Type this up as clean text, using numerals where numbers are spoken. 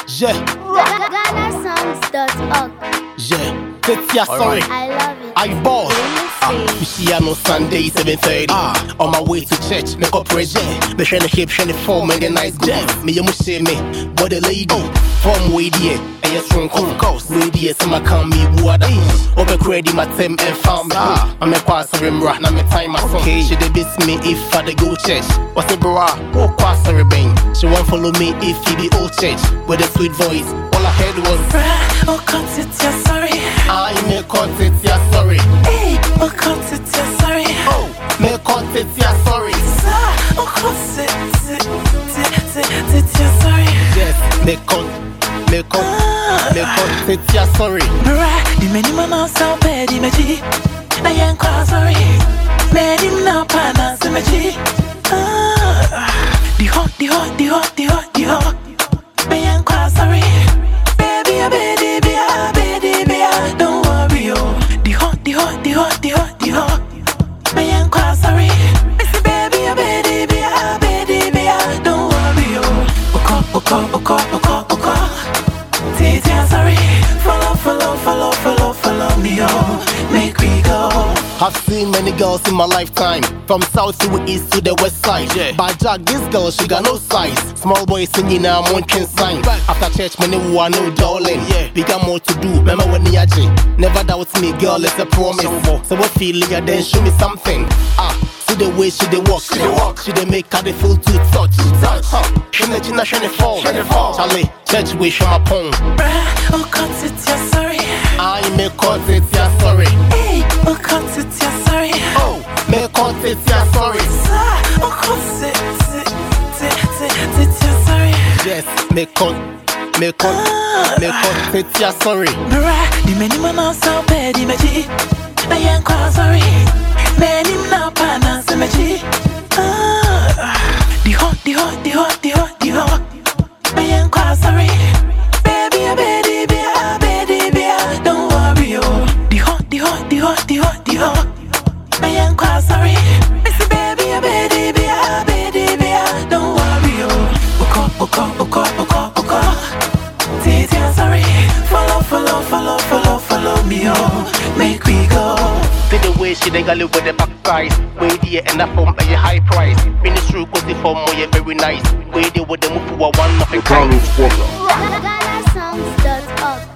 Yeah. GhanaSongs.org. Yeah. Tetia, sorry. I love it. I ball. We see her on Sunday 7:30. On my way to church, make up praise. Me shine the hip, shine the form, and the nice girl. Me you must say me, but the lady from way there. And yes, from coast, way there. Some come me water. Over credit, my time and found me. I'm a pass of him, right now. Me time my son. She dey miss me if I dey go church. What's the bra? Oh, pass her bang. She won't follow me if he be old church with a sweet voice. All I heard was, oh, cut it, yeah, sorry. I may cut it, yeah, sorry. Hey, oh, cut it, yeah, sorry. Oh, may cut it, yeah, sorry. Oh, cut it, yeah, sorry. Yes, may cut it, yeah, sorry. The many man so bad, the magic. I am quite sorry. Many now, partners, the magic. The hot. I am quite sorry. Baby, don't worry, oh. The hot. I am quite sorry. Baby, don't worry, oh. Oko. Tetia, sorry. Follow me, oh. Make we go. I've seen many girls in my lifetime, from south to east to the west side. But Jack, this girl, she got no size. Small boy singing now, one can sign. After church, many who are no darling. We got more to do. Remember when the never doubt me, girl, it's a promise. So what feeling, then show me something. See the way she dey walk, she dey make her dey feel too touch. She dey fall. Charlie, church way show my pong. Oh, cut it, yeah, sorry. I may cut it, yeah, sorry. Hey, oh, cut it, yeah, sorry. Oh, may cut it, yeah, sorry. Oh, cut it, yeah, sorry. Yes, may cut it, yeah, sorry. The many man so bad, the magic. I am quite sorry. Many now partners, the magic. The hot. I am quite sorry. Baby, don't worry, oh. The hot. I am quite sorry. Baby, don't worry, oh. Oko. Tetia, sorry. Follow me, oh. Make we go. See the way she dey live with the back price. Way there and that form pay a high price. Finish through cause the form more very nice. Way there with the move for one of a kind. GhanaSongs.org.